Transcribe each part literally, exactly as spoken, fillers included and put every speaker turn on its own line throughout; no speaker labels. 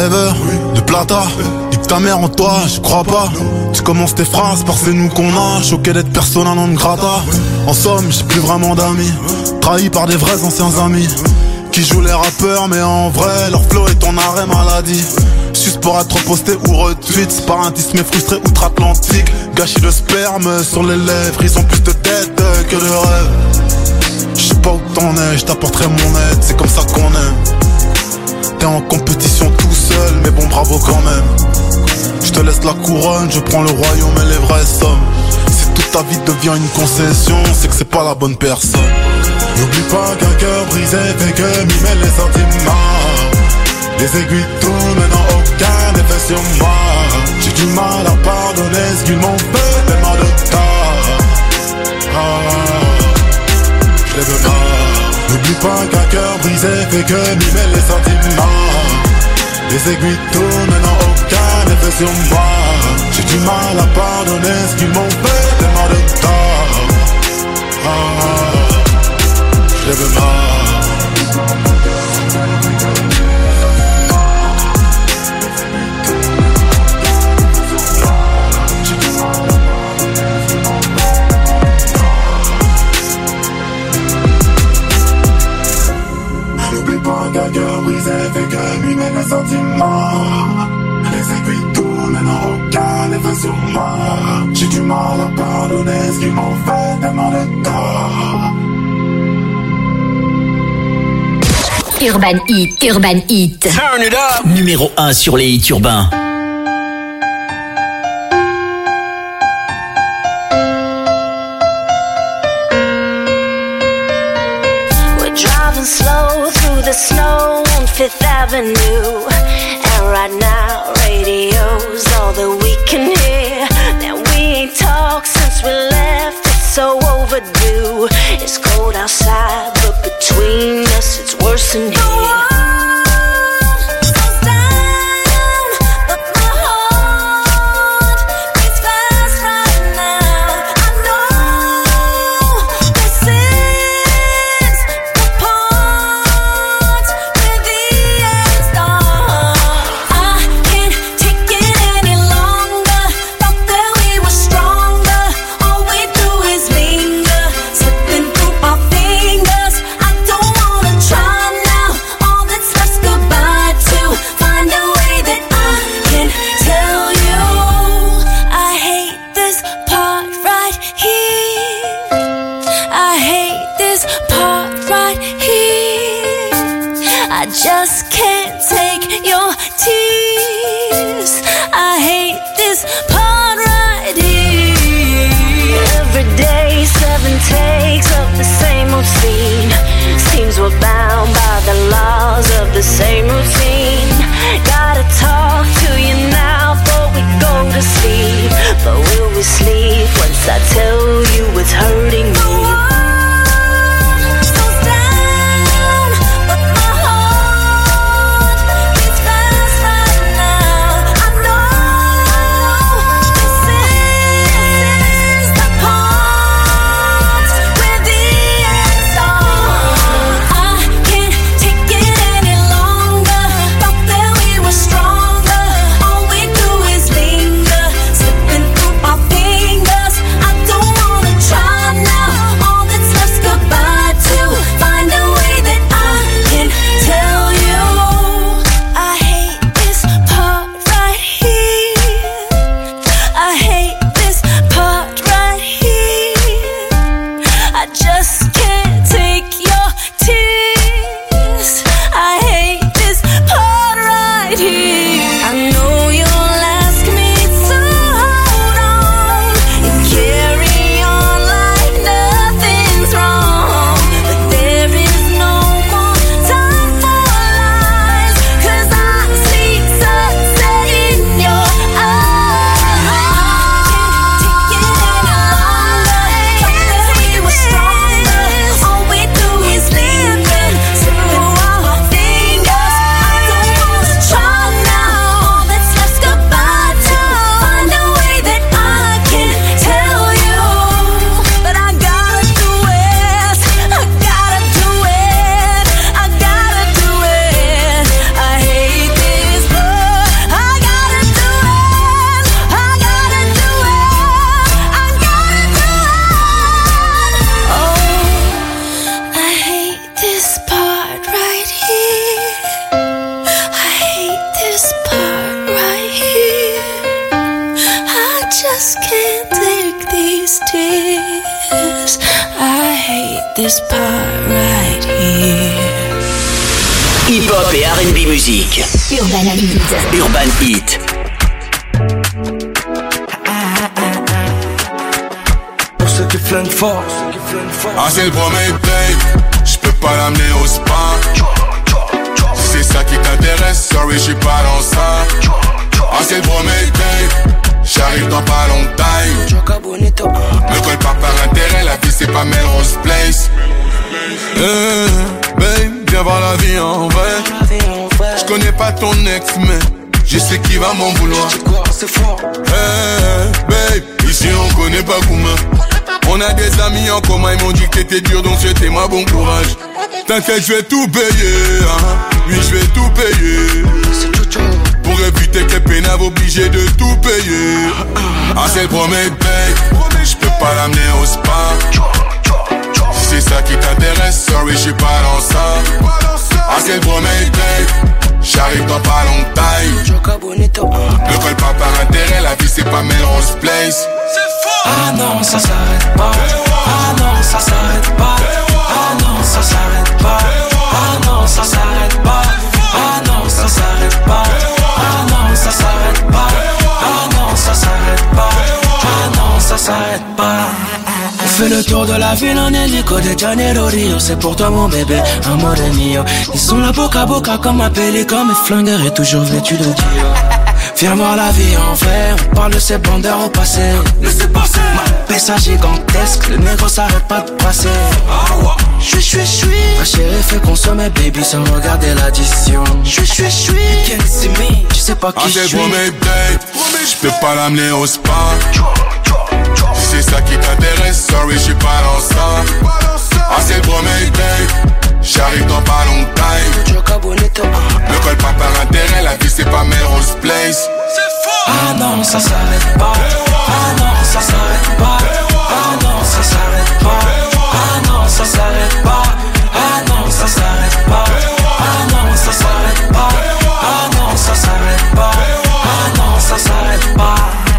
rêveur de plata. Nique ta mère en toi, je crois pas. Tu commences tes phrases par c'est nous qu'on a. Choqué d'être persona non grata. En somme, j'ai plus vraiment d'amis. Trahi par des vrais anciens amis qui jouent les rappeurs mais en vrai leur flow est en arrêt maladie. Juste pour être posté ou retweet. C'est pas un disque mais frustré outre-Atlantique. Gâchis de sperme sur les lèvres. Ils ont plus de tête que de rêve. J'sais pas où t'en es, j't'apporterai mon aide. C'est comme ça qu'on aime. T'es en compétition tout seul, mais bon bravo quand même. J'te laisse la couronne, je prends le royaume et les vraies sommes. Si toute ta vie devient une concession, c'est que c'est pas la bonne personne.
N'oublie pas qu'un cœur brisé fait que mimer les sentiments. Les aiguilles tournent, mais n'ont aucun effet sur moi. J'ai du mal à pardonner ce qu'ils m'ont fait, tellement de tort. Ah, je les veux pas. N'oublie pas qu'un cœur brisé fait que mimer les sentiments. Les aiguilles tournent, mais n'ont aucun effet sur moi. J'ai du mal à pardonner ce qu'ils m'ont fait, tellement de tort. Ah, je les veux pas. Qu'un cœur brisé fait que lui met les sentiments. Les aiguilles tournent et n'ont aucun effet sur moi. J'ai du mal à pardonner ce qu'ils m'ont fait, tellement de tort.
Urban Hit, Urban Hit.
Turn it up. Numéro un sur les hits urbains.
We're driving slow through the snow on Fifth Avenue, and right now radio's all that we can hear. Now we ain't talked since we left, it's so overdue. It's cold outside, but between us it's worse than here. Just can't take your tears. I hate this part right here. Every day, seven takes of the same old scene. Seems we're bound by the laws of the same routine. Gotta talk to you now before we go to sleep. But will we sleep once I tell you it's hurting me? just can't take these tears. I hate this part right here.
Hip-hop et R and B musique.
Urban Hit.
Urban Hit.
Pour ceux qui flinguent fort.
Ah c'est le premier babe, j'peux pas l'amener au spa. Si c'est ça qui t'intéresse, sorry j'suis pas dans ça. Ah c'est le premier babe, j'arrive dans pas longtemps. Ne colle pas par intérêt, la vie c'est pas Melrose Place. Hey, babe, viens voir la vie en vrai. J'connais pas ton ex mais je sais qui va m'en vouloir. Hey, babe, ici on connaît pas Gouma. On a des amis en commun, ils m'ont dit que t'étais dur, donc souhaitez-moi bon courage. T'inquiète, je vais tout payer, hein. Oui, je vais tout payer. Pour éviter que pénave obligé de tout payer. Ah, c'est le premier babe, je peux pas l'amener au spa. Si c'est ça qui t'intéresse, sorry, je suis pas dans ça. Ah, c'est le premier babe, j'arrive dans pas longtemps. Ne colle pas par intérêt, la vie c'est pas Melrose Place.
Ah non, ça s'arrête pas. Ah non, ça s'arrête pas. Ah non, ça s'arrête pas. Ah non, ça s'arrête pas. Ah non, ça s'arrête pas. Ah non, ça s'arrête pas. Ah non, ça s'arrête pas. Ah non, ça s'arrête pas. On fait le tour de la ville en hélico de Janeiro Rio. C'est pour toi mon bébé, amore mio. Ils sont là boca à boca comme un pélican. Mes flingueurs est toujours vêtu de Dior. Viens voir la vie en vrai, on parle de ces bandeurs au passé. Laissez passer. Ma pessa gigantesque, le négro s'arrête pas de passer. J'suis, j'suis, j'suis. Ma chérie fait consommer baby sans regarder l'addition. J'suis, j'suis, j'suis. Tu sais pas qui j'suis.
Ah c'est pour mes dates, j'peux pas l'amener au spa. Si c'est ça qui t'intéresse, sorry j'suis pas dans ça. Ah c'est pour mes dates, j'arrive dans pas longtemps. Ne colle pas par intérêt, la vie c'est pas Melrose Place.
Ah non, ça s'arrête pas. Ah non, ça s'arrête pas. Ah non, ça s'arrête pas. Ah non, ça s'arrête pas. Ah non, ça s'arrête pas. Ah non, ça s'arrête pas. Ah non, ça s'arrête pas. Ah non, ça s'arrête pas.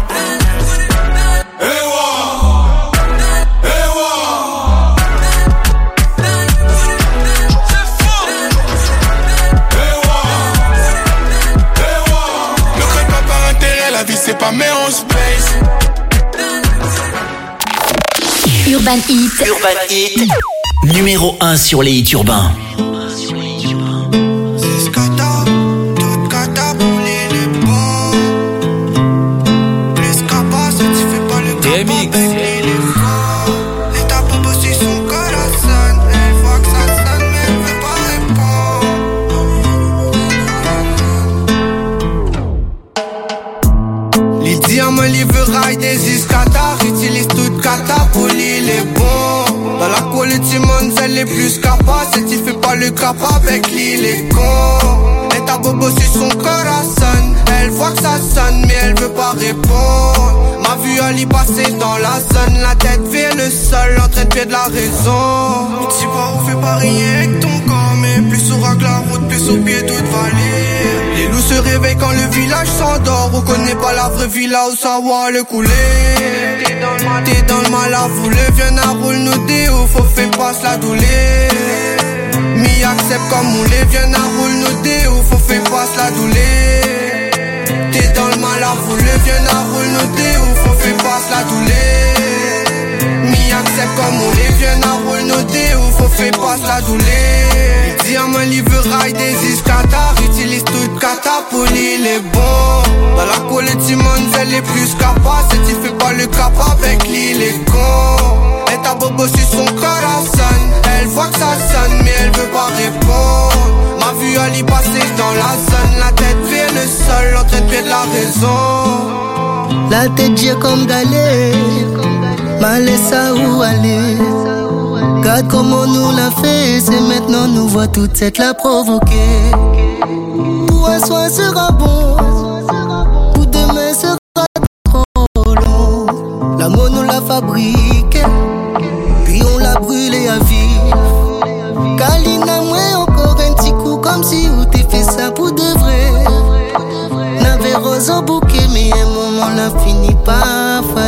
C'est pas Melrose Place.
Urban Hit.
Urban Hit. Numéro un sur les hits urbains.
C'est Scata, toute cata pour les bons. Plus capa, ça tu fais pas le capa avec les gars. Et ta popo sur son corazon. Elle voit que ça sonne mais elle veut pas répondre. Les diamants, les rails des iscatas. Utilise toute cata pour les bons. Dans la colle du monde, elle est plus capable. Si tu fais pas le capa avec lui, les cons. Et ta bobo sur son corazon. Elle voit que ça sonne, mais elle veut pas répondre. Ma vue, elle y passer dans la zone. La tête vers le sol, en train de perdre la raison. Mais tu vois, on fait pas rien avec ton corps. Mais plus on racle la route, plus au pied toute vallée. Les loups se réveillent quand le village s'endort. On connaît pas la vraie vie là où ça va le couler. T'es dans le mal, t'es dans le mal à vouler. Viens à roule nous dé où faut faire passe la douleur. Mi accepte comme moulé. Viens à roule nous dé où faut faire passe la douleur. T'es dans le mal à vouler. Viens à roule nous dé où faut faire passe la douleur. Mi accepte comme moulé. Viens à roule nous dé où faut faire passe la douleur. Diamant livre rail des iscatas. Utilise toute cata pour les bons. Dans la colle du monde, elle est plus capable. Si tu fais pas le capa avec lui, les cons. Et ta bobo sur son corazon. Elle voit que ça sonne, mais elle veut pas répondre. Ma vue, elle y passer dans la zone. La tête vers le sol, en train de perdre la raison.
La tête j'ai comme d'aller. Mal ça où aller. Regarde comment nous l'a fait. C'est maintenant nous voit toute cette la provoquer. Pour un soir sera bon. Pour demain sera trop long. L'amour nous l'a fabriqué. Puis on l'a brûlé à vivre. Kalina moi encore un petit coup. Comme si vous t'es fait ça pour de vrai. N'avait rose au bouquet. Mais un moment l'a fini par faire.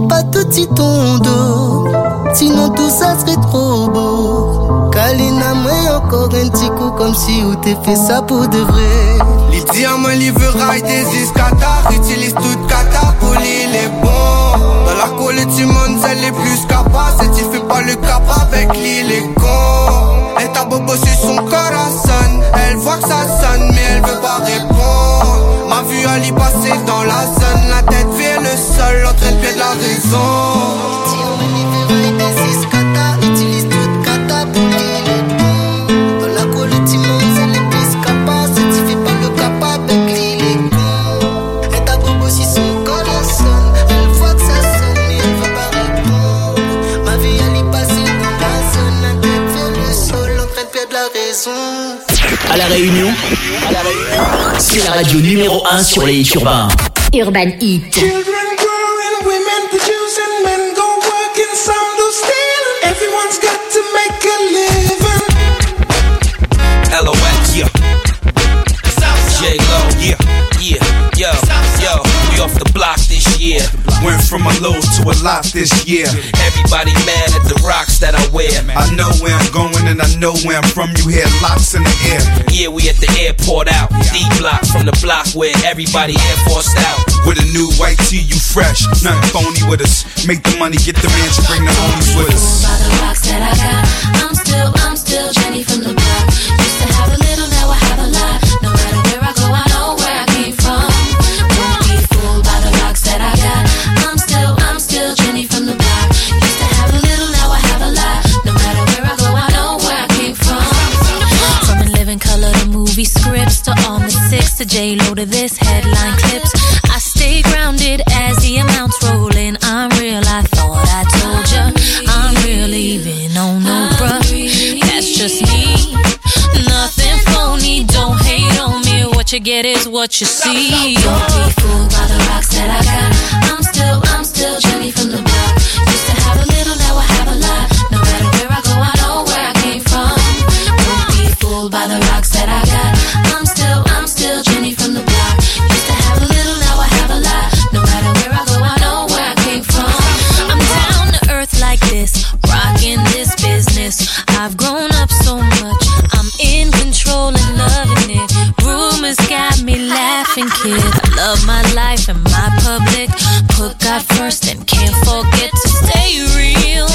pas tout si ton dos, sinon tout ça serait trop beau. Kalina moi encore un petit coup comme si ou t'es fait ça pour de vrai.
Les diamants, les veut ride des iscatas, utilise toute cata pour les bons. Dans la colle du monde, c'est les plus capables. Si tu fais pas le capable avec lui, les cons. Et ta bobo sur son corazon. Elle voit que ça sonne, mais elle veut pas répondre. Ma vue elle y passer dans la zone. La tête vers le sol, l'autre elle pied de la raison.
Les diamants, les veut ride des iscatas, utilise toute cata pour les bons. Dans la colle du monde, c'est les plus capables. Si tu fais pas le capable avec lui, les cons. Et ta bobo sur son corazon. Elle voit que ça sonne, mais elle veut pas répondre. Ma vie elle y passer dans la zone. La tête vers le sol, l'autre elle pied de la raison.
À la Réunion, à la Réunion, c'est la radio numéro un sur les hits urbains.
Urban Heat.
Children growing, women producing, men go working, some do stealing. Everyone's got to make a living.
L O X, yeah. J-Lo, yeah, yeah, yo, yo. We off the block this year.
Went from a low to a lot this year.
Everybody mad at the rocks that I wear.
I know where I'm going and I know where I'm from. You hear lots in the air.
Yeah, we at the airport out. D-block from the block where everybody Air Forced out.
With a new white tee, you fresh. Nothing phony with us. Make the money, get the mansion, bring the homies with us.
By the rocks that I got, I'm still, I'm still Jenny from the block. Used to have a little, now I have a lot. No matter where I go, I know where I came from. Won't be fooled by the rocks that I got. I'm still, I'm still Jenny from the block. Used to have a little, now I have a lot. No matter where I go, I know where I came from. From in living color to movie scripts to all mystics to J-Lo to this headline clips. I stay grounded as the amounts roll in. I'm real, I thought I told ya. I'm real, even on no bruh. That's just me. Nothing phony, don't hate on me. What you get is what you see. Don't be fooled by the rocks that I got. I'm still, I'm still Jenny from the block. Used to have a little, now I have a lot. No matter where I go, I know where I came from. Don't be fooled by the rocks that I got. I'm still, I'm still Jenny from the block. Used to have a little, now I have a lot. No matter where I go, I know where I came from. I'm down to earth like this, rocking this business. I've grown up so much, I'm in control and loving it. Rumors got me laughing, kid. I love my life and my public. Put God first and can't forget to stay real.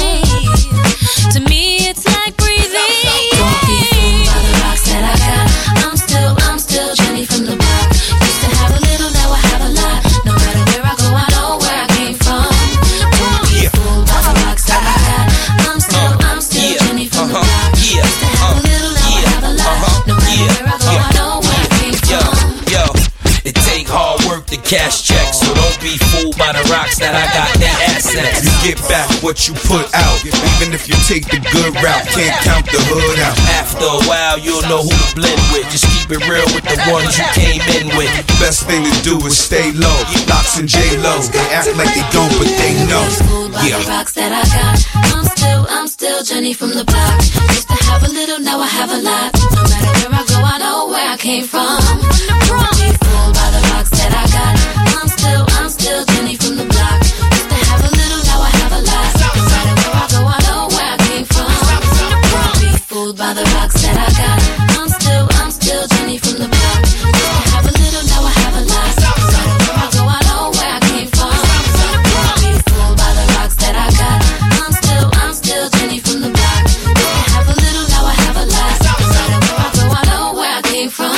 To me, it's like breathing. Don't be fooled by the rocks that I got. I'm still, I'm still Jenny from the block. Used to have a little, now I have a lot. No matter where I go, I know where I came from. Don't be fooled by the rocks that I got. I'm still, I'm still Jenny from the block. Used to have a little, now I have a lot. No matter where I go, I know where I came from.
Yo, it take hard work to cash checks, so don't be fooled by the rocks that I got. That assets.
You get back what you put out. Even if you take the good route, can't count the hood out.
After a while, you'll know who to blend with. Just keep it real with the ones you came in with.
Best thing to do is stay low. Locks and J-Lo, they act like they don't, but they know.
Yeah. The rocks that I got. I'm still, I'm still Jenny from the block. Used to have a little, now I have a lot. No matter where I go, I know where I came from. Don't be fooled by the rocks that I got. I'm still, I'm still Jenny from the block. Used to have a little, now I have a lot. No matter where I go, I know where I came from. Don't be fooled by the rocks that I got. I'm still, I'm still Jenny from the block. Used to have a little, now I have a lot. No matter where I go, I know where I came from. Don't be fooled by the rocks that I got. I'm still, I'm still Jenny from the block. Used to have a little, now I have a lot. No matter where I go, I know where I came from.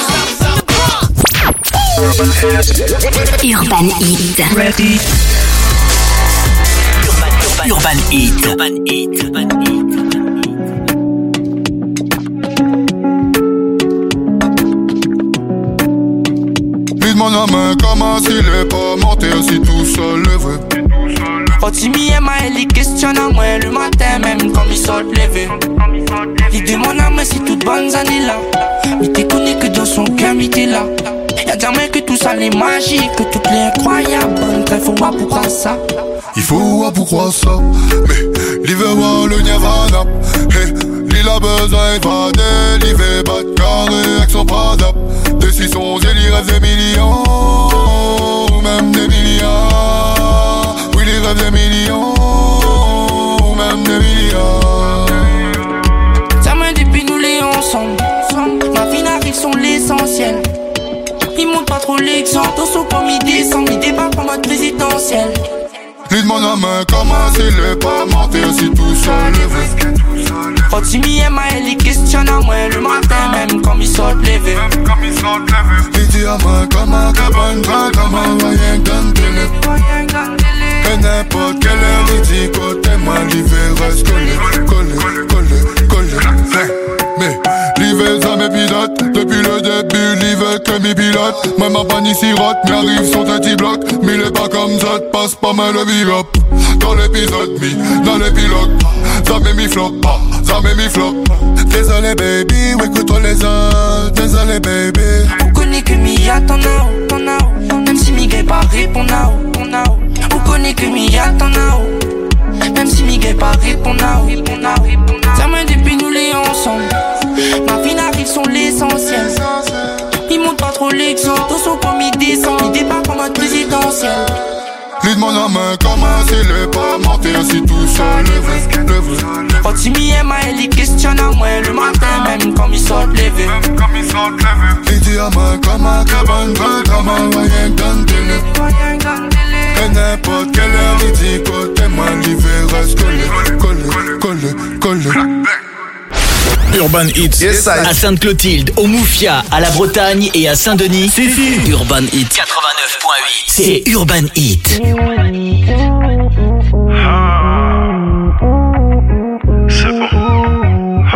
Urban Heat.
Ready. Urban Heat. Urban Heat. Urban Heat.
Vide mon âme comme s'il est pas monté aussi tout seul le vrai.
Fatimi et Maëlie questionnent à moi le matin même quand ils sortent lever. L'idée mon âme c'est toute bonne année là. Mais t'es connu que dans son cœur mais t'es là. Y'a jamais que tout ça les magiques, que toutes les incroyables bonnes très faut voir pourquoi ça.
Il faut voir pourquoi ça. Mais l'hiver voir le Nirvana. Hey, l'île a besoin d'évader. L'hiver bat de carré avec son Prada. Décision, il rêve des millions. Même des milliards. Oui, il rêve des millions. main comme un s'il est pas mentir si tout seul levé.
Rotimi et Maël, ils questionnent à moi le matin, même quand ils sont levés.
Il dit à main comme un cabane, comme un rien d'un délai. Et n'importe quelle heure, il dit côté moi, l'hiver reste collé, collé, collé, collé. Mais l'hiver ça me pilote, depuis le début l'hiver que mes pilotes. Même ma panique sirote, mais arrive son petit bloc. Mais il est pas comme ça, passe pas mal le big-up. Dans l'épisode, mi, dans les pilotes. Ça m'est mi flop, ça m'est mi flop. Désolé baby, écoute-toi les autres. Désolé baby.
On connaît que Mia, t'en as où, t'en as où. Même si Miguel pas répond, on a où. On connaît que Mia, t'en as où. Même si Miguel pas répond, on a où. Ça main depuis nous les ensemble. Ma fille n'arrive sont l'essentiel. Ils montent pas trop l'exemple. Tous sont comme ils descendent. Ils débarquent en mode présidentiel.
Lui demande à main comme un s'il est pas mentir si tout seul levé, levé.
Rotimi et Maël, ils questionnent à moi le matin, même quand ils sont levés.
Il dit à main comme un cabane, comme un rien d'un délai. Et n'importe quelle heure, il dit côté moi, l'hiver reste collé, collé, collé, collé.
Urban Hits, yes,
à Sainte-Clotilde, au Moufia, à la Bretagne et à Saint-Denis.
Si, si.
Urban Hits quatre-vingt-neuf point huit. C'est Urban Hits.
C'est bon.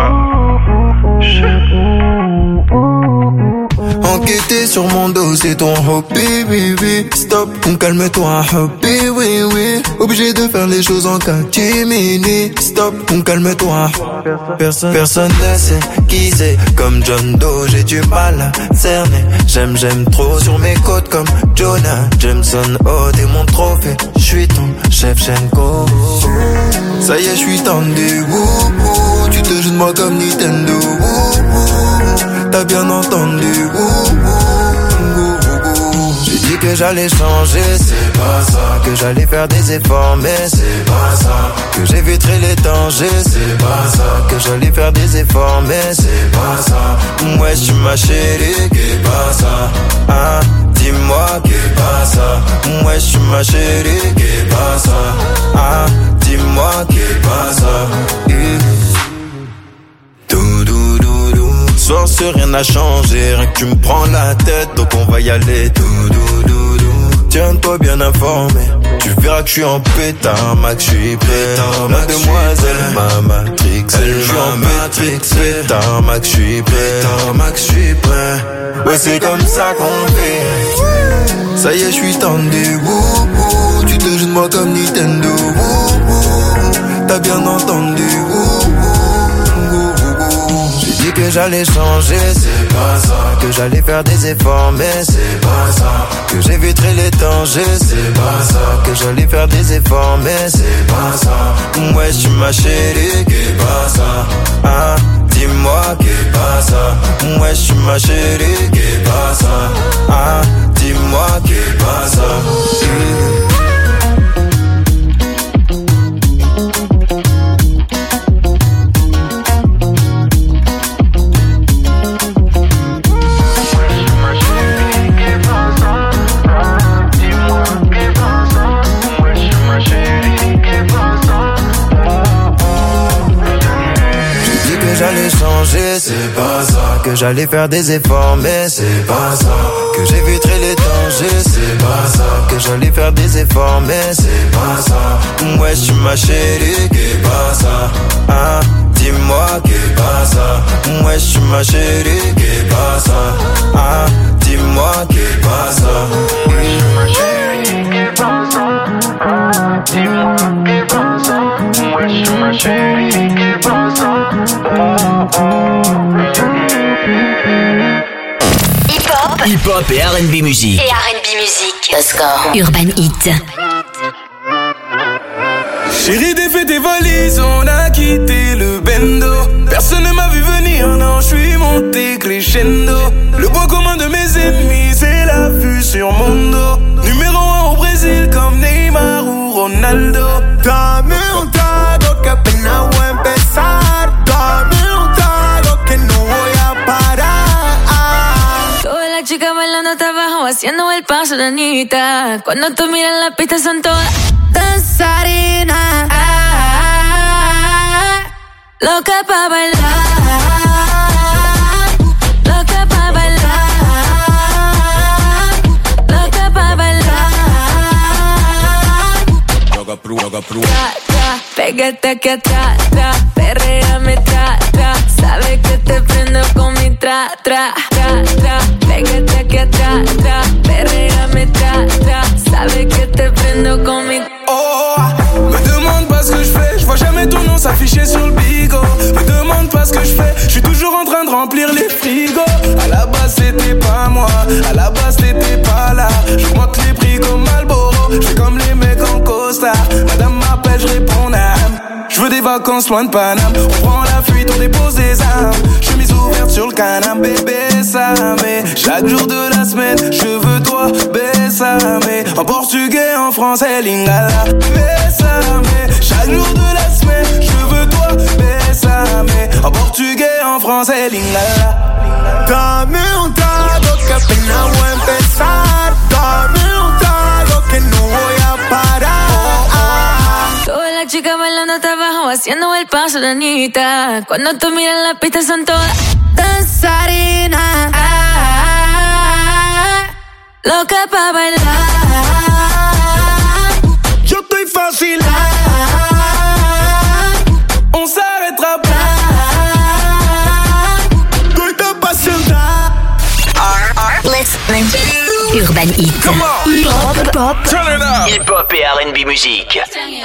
Enquêter sur mon dos, c'est ton hobby, oui, oui. Stop, on calme-toi, hobby, oui, oui. Obligé de faire les choses en catimini. Stop, on calme-toi. Personne, personne ne sait qui c'est. Comme John Doe, j'ai du mal à cerner. J'aime, j'aime trop sur mes côtes comme Jonah Jameson. Oh, t'es mon trophée. J'suis ton chef Shenko. Ça y est, j'suis tendu. Wouhou, tu te joues de moi comme Nintendo. Wouhou, t'as bien entendu. J'ai dit que j'allais changer, c'est pas ça. Que j'allais faire des efforts, mais c'est pas ça. Que j'éviterais les dangers, c'est pas ça. Que j'allais faire des efforts, mais c'est pas ça. Ouais, j'suis ma chérie, qu'est pas ça. Ah, dis-moi qu'est pas ça. Ouais, j'suis ma chérie, qu'est pas ça. Ah, dis-moi qu'est pas ça. Soir, c'est rien n'a changé, rien que tu me prends la tête, donc on va y aller. Dou, dou, dou, dou. Tiens-toi bien informé, tu verras que je suis en pétard, Max, je suis prêt. La demoiselle m'a matrix, elle m'a matrix. Pétard, Max, je suis prêt. Max, je suis prêt. Ouais, c'est comme ça qu'on fait. Ça y est, je suis tendu. Wouhou, tu te joues de moi comme Nintendo. Wouhou, t'as bien entendu. Wouhou. J'ai dit que j'allais changer, c'est pas ça. Que j'allais faire des efforts, mais c'est pas ça. Que j'éviterais les dangers, c'est pas ça. Que j'allais faire des efforts, mais c'est pas ça. Ouais, j'suis ma chérie, qu'est pas ça. Ah, dis-moi qu'est pas ça. Ouais, j'suis ma chérie, qu'est pas ça. Ah, dis-moi qu'est pas ça. mmh. J'allais changer, c'est pas ça. Que j'allais faire des efforts, mais c'est pas ça. Que j'éviterais les dangers, c'est pas ça. Que j'allais faire des efforts, mais c'est pas ça. Ouais, j'suis ma chérie, qu'est pas ça. Ah, dis-moi qu'est pas ça. Ouais, j'suis ma chérie, qu'est pas ça. Ah, dis-moi qu'est pas ça. Ouais, j'suis ma chérie, qu'est pas ça. Ah, dis-moi qu'est pas ça. Ouais, j'suis ma chérie, qu'est pas ça.
Hip-hop, hip-hop et R and B musique.
Et R and B musique. Le score. Urban Hits.
Chérie, défais tes valises, on a quitté le bendo. Personne ne m'a vu venir, non, je suis monté crescendo. Le point commun de mes ennemis, c'est la vue sur mon dos. Numéro un au Brésil comme Neymar ou Ronaldo.
Dame un trago que apenas voy a empezar. Dame un trago que no voy a parar.
Todas las chicas bailando hasta abajo, haciendo el paso de Anita. Cuando tú miras la pista son todas danzando. danzarina, ah, loca pa' bailar, loca pa' bailar, loca pa' bailar.
Yoga pro, yoga pro.
Tra, tra, pégate aquí atrás, tra, perréame, tra, tra, sabe que te prendo con mi tra, tra, tra, tra, pégate aquí atrás, tra, perréame, tra, tra, sabe que te prendo con mi.
Oh, me demande pas ce que je fais, je vois jamais ton nom s'afficher sur le bigot. Me demande pas ce que je fais, je suis toujours en train de remplir les frigos. À la base c'était pas moi, à la base t'étais pas là. J'augmente les prix comme Marlboro, j'fais comme les mecs en costard. Madame m'appelle, je réponds n'am. Je veux des vacances loin de Paname. On prend la fuite, on dépose des armes. Chemise ouverte sur le canapé, bébé ça mais chaque jour de la semaine, je veux toi, bésame. En portugais, en français, lingala, bésame. Chaque jour de la semaine, je veux toi, bésame. En portugais, en français, lingala.
Dame un trago que apenas voy a empezar. Dame un trago que no voy a parar.
Todas las chicas bailando hasta abajo, haciendo el paso de Anita. Cuando tú miras la pista son todas danzarinas, ah, loca pa' bailar.
Yo estoy fácil, on s'arrêtera pas.
Urban Heat.
Come on.
Hip hop.
Turn it up. Hip hop et R and B musique.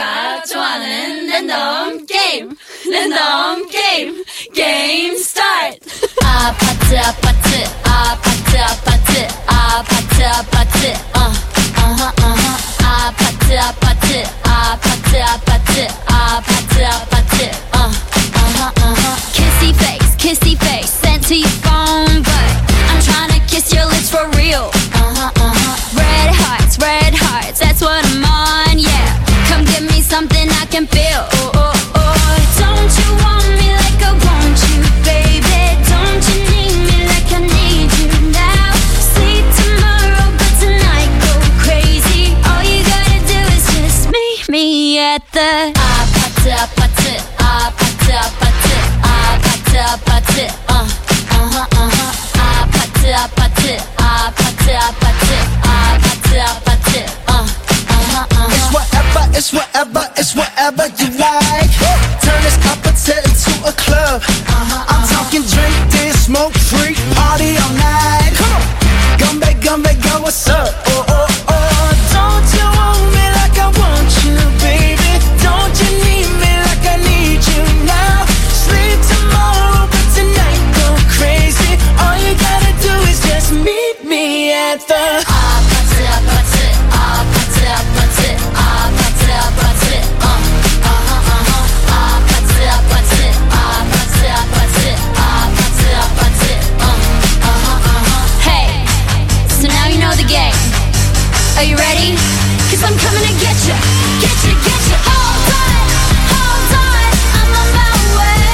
Game, game, game start.
Apatı apatı, apatı apatı, apatı apatı, uh, aha aha. Apatı apatı, apatı apatı, apatı apatı, uh, aha aha. Kissy face, kissy face, sent to your phone, but I'm tryna kiss your lips for real. Uh-huh, uh-huh. Red hearts, red hearts, that's what I'm on, yeah. Come give me something I can feel. Oh, oh, oh. Don't you want me like I want you, baby? Don't you need me like I need you now? Sleep tomorrow, but tonight go crazy. All you gotta do is just meet me at the apatı apatı, apatı apatı, apatı apatı, uh, uh-huh, uh-huh. Apatı apatı, apatı apatı, apatı apatı, uh, uh-huh, uh-huh.
It's whatever, it's whatever, it's whatever you like. Turn this apatı into a club. Uh-huh, I'm talking drink this, smoke free, party all night. Come on, gumbe, gumbe, go, what's up? Oh, oh, oh. Don't you want me like I want you, baby? Don't you need me like I need you now? Sleep tomorrow, but tonight go crazy. All you gotta do is just meet me at the
apatı apatı, apatı apatı, apatı apatı, uh, uh-huh, uh-huh. Apatı apatı, apatı apatı, apatı apatı, uh, uh-huh, uh-huh. Hey, so now you know the game. Are you ready? 'Cause I'm coming to get you, get you, get you. Hold on, hold on, I'm on my way.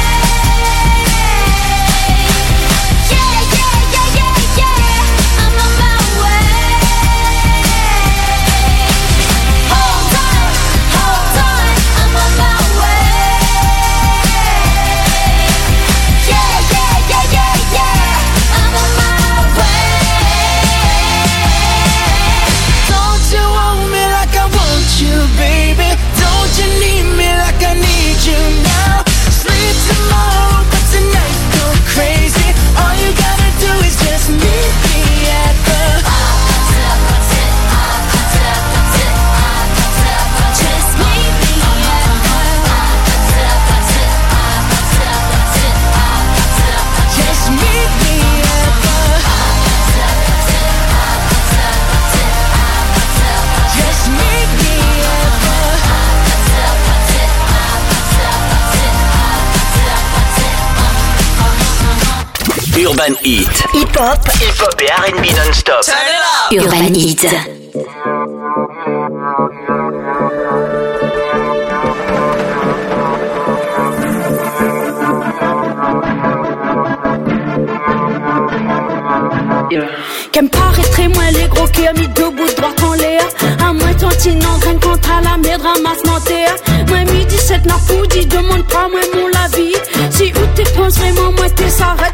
Yeah, yeah, yeah, yeah, yeah, I'm on my way. Hold on, hold on, I'm on my way. Yeah, yeah, yeah, yeah, yeah, I'm on my way.
Don't you want me like I want you, baby? Don't you need me like I need you now? Sleep tomorrow, but tonight go crazy. All you gotta do is just meet me at the
Apatı apatı, apatı apatı, apatı apatı. Just meet me at the apatı apatı, apatı apatı, apatı apatı.
Just meet me at the
apatı apatı, apatı apatı, apatı apatı.
Just meet me at the
apatı apatı, apatı apatı, apatı apatı.
Urban Heat.
Hip hop.
Hip hop et R and B non-stop.
Turn it up.
Urban Heat.
Qu'aime paraîtrait moins les gros qui a mis deux bouts de droite en l'air. À moins tontine en graine contre la merde, ramassement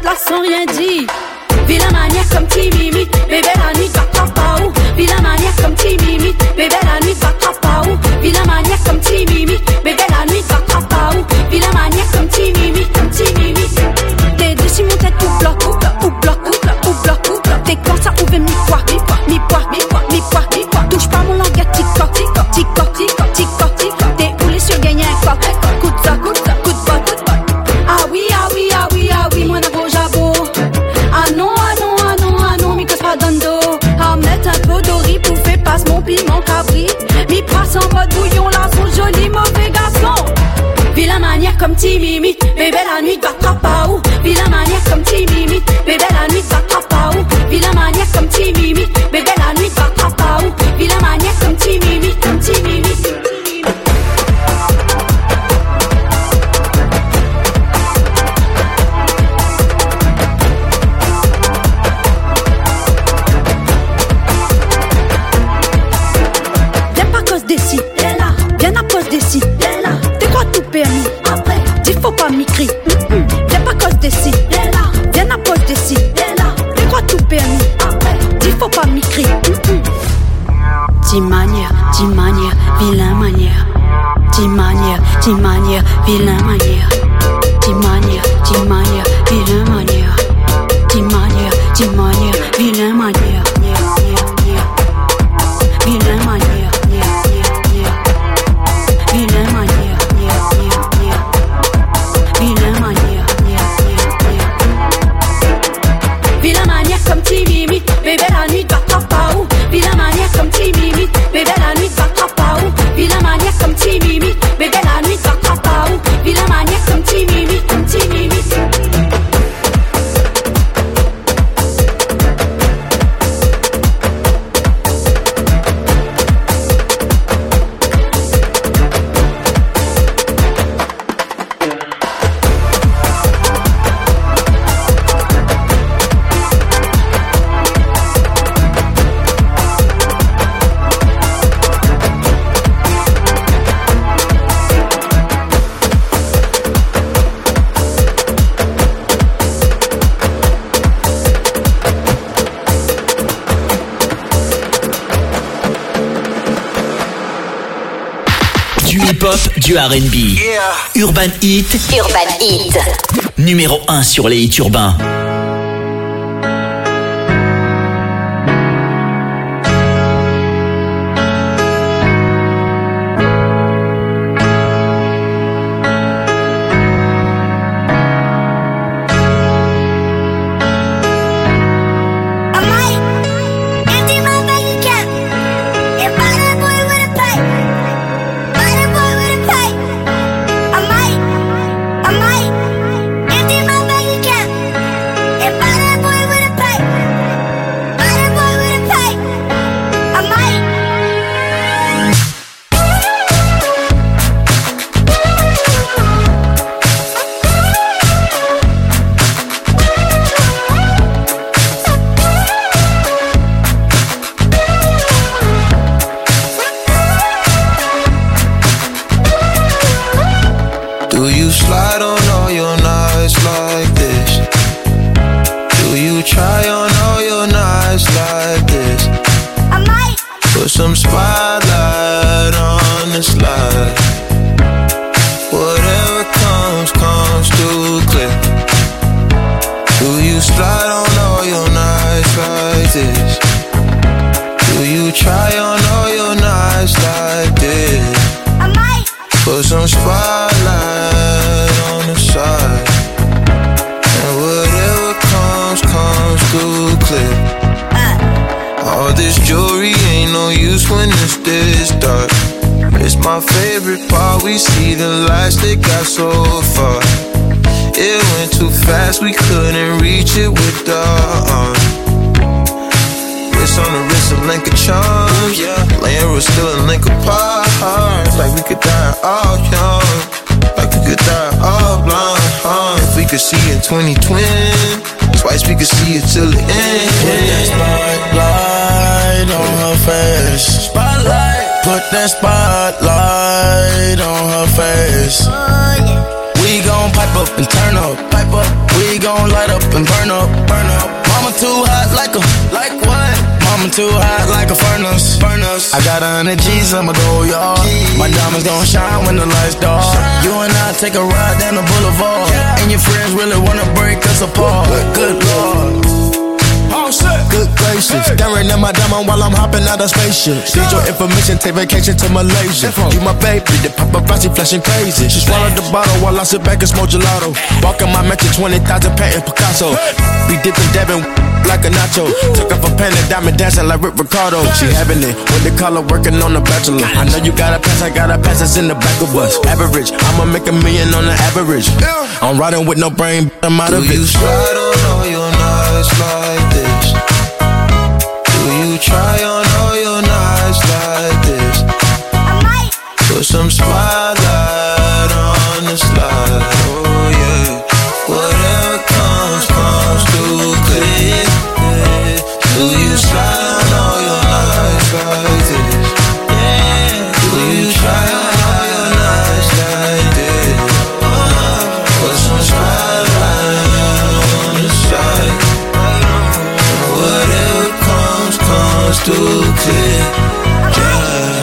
place sans rien dire. Vis la manière comme Timimi, bébé la nuit t'attrape pas où. Vis la manière comme Timimi, bébé la nuit t'attrape pas où. Vis la manière comme Timimi, bébé la nuit t'attrape pas où. Vis la manière comme Timimi, comme Timimi. T'es dessus mon tête ou bloc, ou bloc, ou bloc, ou bloc, ou bloc, ou bloc. T'es quand ça ouvre mi poire, mi poire, mi poire, mi poire, mi poire, mi poire. Touche pas mon langage, tic-toc, tic-toc, tic-toc, tic-toc, tic-toc, tic-toc. T'es roulé sur gagner un cop, coup de ça, coup de ça, coup de bol, coup de bol. Ah oui, ah oui, ah oui, ah oui, moi n'a beau jabot. Ah non, ah non, ah non, ah non, mi cause pas d'ando. Ah mettre un peu d'ori pour faire passe mon piment cabri. Mi passe en mode bouillon, là, son joli mauvais garçon. Vis la manière comme Timimi, bébé la nuit t'attrape pas où. Vis la manière comme Timimi, bébé la nuit t'attrape pas où. Vis la manière comme Timimi, bébé la nuit t'attrape pas où. Vis la manière comme Timimi, comme Timimi. Décide, t'es là, viens à cause des sites, t'es là, t'es quoi tout permis, après, dis faut pas m'écrire, mm-mm. Viens pas cause des sites, t'es là, viens à cause des sites, t'es là, t'es quoi tout permis, après, dis faut pas m'écrire, mm-mm. Dix manières, dix manières, vilain manière, dix manières, dix manières, vilain manière, dix manières, dix manières, vilain manière, dix manières, dix manières, vilain manière, vilain manière. Comme Timimi, bébé la nuit t'attrape pas où. Vis la manière comme Timimi, bébé la nuit t'attrape pas où. Vis la manière comme Timimi, bébé la nuit t'attrape pas où. Vis la manière comme Timimi, comme Timimi.
Hip-hop, du R and B. Yeah. Urban Hit.
Urban Hit.
Numéro un sur les hits urbains.
We couldn't reach it with the arm. Wrist on the wrist of link of charms, yeah. Laying was still a link apart. Like we could die all young, like we could die all blind, huh? If we could see in twenty twenty, twice we could see it till the end. Put that spotlight on her face. Spotlight. Put that spotlight on her face. We gon'
gon' pipe up and turn up, pipe up. We gon' light up and burn up, burn up. Mama too hot like a, like what? Mama too hot like a furnace, furnace. I got a hundred G's, I'ma go yard. My diamonds gon' shine when the lights dark. You and I take a ride down the boulevard, and your friends really wanna break us apart. Good Lord. Good gracious, staring at my diamond while I'm hopping out of spaceship. Need your information, take vacation to Malaysia. You my baby, the paparazzi flashing crazy. She swallowed the bottle while I sit back and smoke gelato. Walking my mansion, twenty thousand patent Picasso. We dipping, dabbing like a nacho. Took off a pen and diamond dancing like Rick Ricardo. She having it when the collar working on the bachelor. I know you gotta pass, I gotta pass, it's in the back of us. Average, I'ma make a million on the average. I'm riding with no brain, I'm out of it.
Do you slide on all your nights like this? Do you try on all your nights like this? Put some spotlight on the slide, oh yeah. Whatever comes, comes too clear. Do you slide on all your nights like this? Yeah. Do you try on all your nights like this? Put some spotlight on the slide. Whatever comes, comes too clear. Yeah.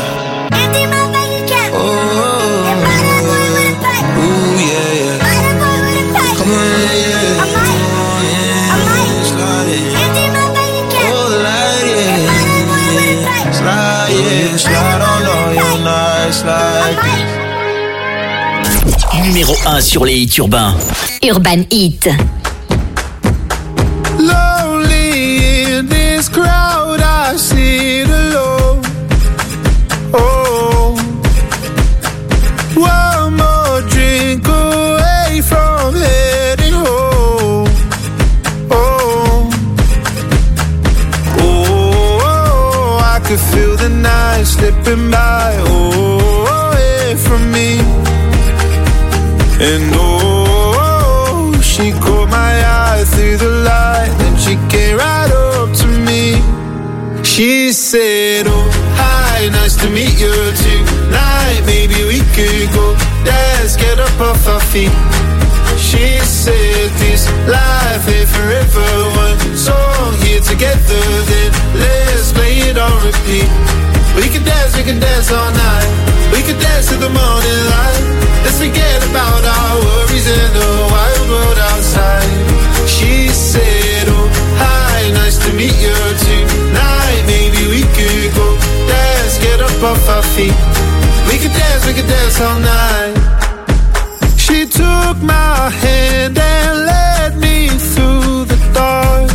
Numéro un sur les hits urbains.
Urban Hit.
Lonely in this crowd, I sit alone. Oh, one more drink away from heading home. Oh, oh, I could feel the night slipping by. Oh, away from me. And oh, she caught my eye through the light, then she came right up to me. She said, oh, hi, nice to meet you tonight. Maybe we could go dance, get up off our feet. She said, this life ain't forever. One song here together, then let's play it on repeat. We can dance, we can dance all night. We can dance to the morning light. Let's forget about our worries in the wild world outside. She said, oh, hi, nice to meet you tonight. Maybe we could go dance, get up off our feet. We could dance, we could dance all night. She took my hand and led me through the dark.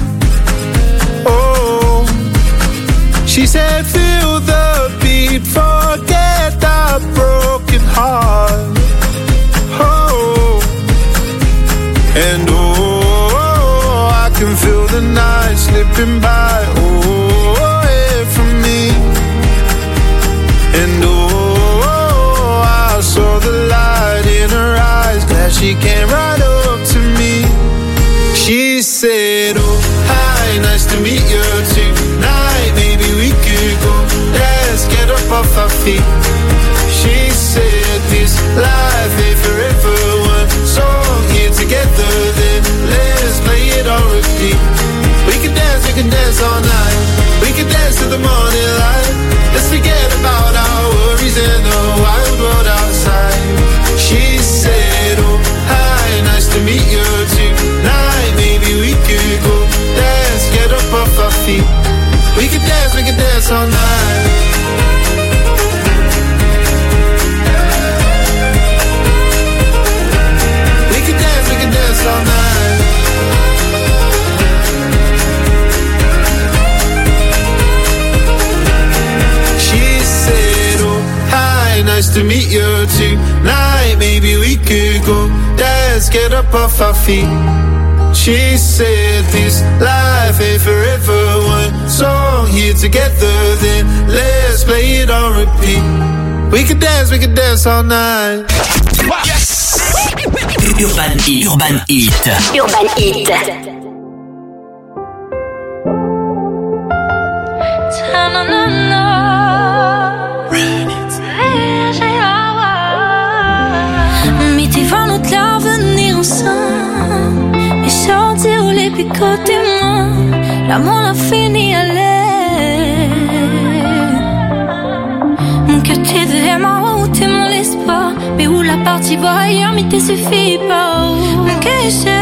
Oh, she said, feel the beat, forget our broken heart. Oh, and oh, I can feel the night slipping by. Oh, away from me. And oh, I saw the light in her eyes, glad she came right up to me. She said, oh, hi, nice to meet you tonight. Maybe we could go dance, get up off our feet. She said, this life ain't forever. One song here together, then let's play it on repeat. We can dance, we can dance all night. We can dance to the morning light. Let's forget about our worries in the wild world outside. She said, oh, hi, nice to meet you tonight. Maybe we could go dance, get up off our feet. We can dance, we can dance all night. All night. She said, oh, hi, nice to meet you tonight. Maybe we could go dance, get up off our feet. She said, this life ain't forever. One song here together, then let's play it on repeat. We could dance, we could dance all night.
Yes! Urban Hit. Urban Hit.
Urban Hit.
Mitt i vanligt lövern côté de moi. L'amour l'a fini à l'air. Mon cœur t'es de ma route, t'es mon espoir. Mais où la partie va ailleurs, mais t'es suffit pas. Mon cœur est cher.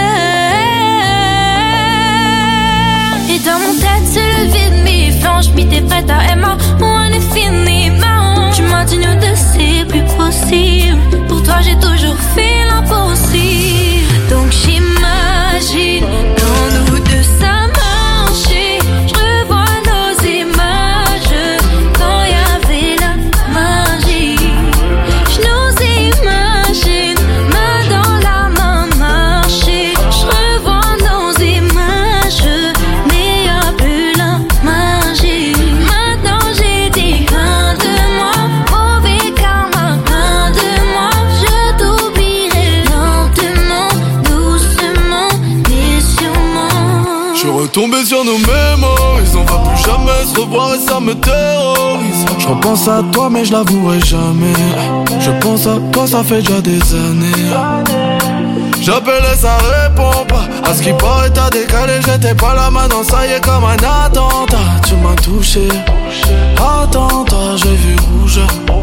Et dans mon tête c'est le vide, mais flanche, mais t'es prête à aimer. On est fini, bah tu m'as dit nous deux c'est plus possible. Pour toi j'ai toujours fait l'impossible. Donc j'imagine dans nous deux ça marchait. Je revois nos images quand y avait la magie. Je nous imagine main dans la main marcher. Je revois nos images, mais y a plus la magie. Maintenant j'ai dit fin de moi, mauvais karma, fin de moi. Je t'oublierai lentement, doucement, mais sûrement.
Je suis retombé sur nos mémoires, on va plus jamais se revoir et ça me terrorise. Je repense à toi mais je l'avouerai jamais. Je pense à toi, ça fait déjà des années. J'appelle et ça répond pas. À ce qui paraît t'as décalé, j'étais pas là, maintenant ça y est comme un attentat. Tu m'as touché, attentat, j'ai vu rouge.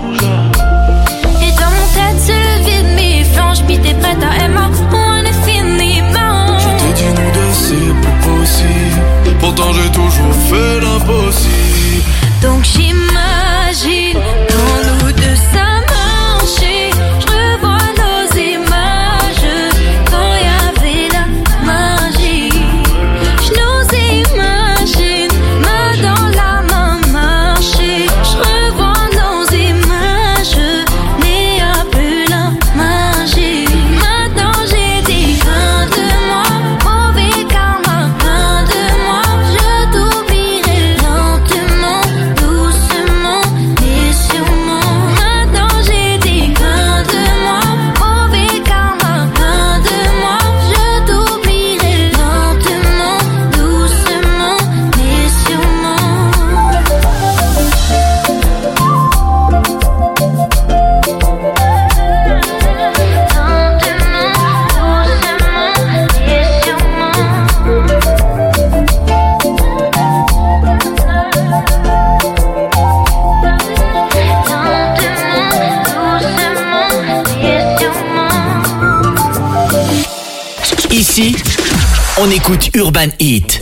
Et dans mon tête c'est le vide, mais flanche, pis t'es prête à aimer. On est fini, bah
Je t'ai dit nous deux c'est plus possible. Pourtant j'ai toujours fait l'impossible.
donc j'imagine dans nous deux ça marchait. Je revois nos images quand y avait la magie. Je nous imagine main dans la main marcher. Je revois nos images, mais y a plus la magie. Maintenant j'ai dit fin de moi, mauvais karma, fin de moi. Je t'oublierai lentement, doucement, mais sûrement. Maintenant j'ai dit fin de moi, mauvais karma, fin de moi. Je t'oublierai lentement, doucement, mais sûrement.
Ici, on écoute Urban Hit.